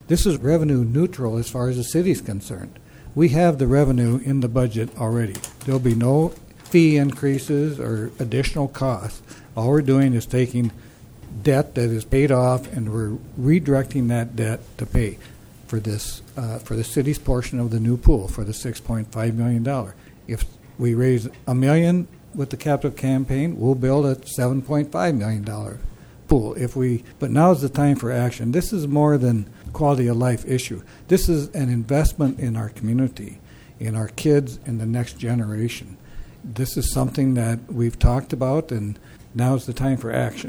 This is revenue neutral as far as the city's concerned. We have the revenue in the budget already. There'll be no fee increases or additional costs. All we're doing is taking debt that is paid off, and we're redirecting that debt to pay for this for the city's portion of the new pool for the $6.5 million. If we raise $1 million with the capital campaign, we'll build a $7.5 million pool. But now is the time for action. This is more than quality of life issue. This is an investment in our community, in our kids, in the next generation. This is something that we've talked about, and now is the time for action.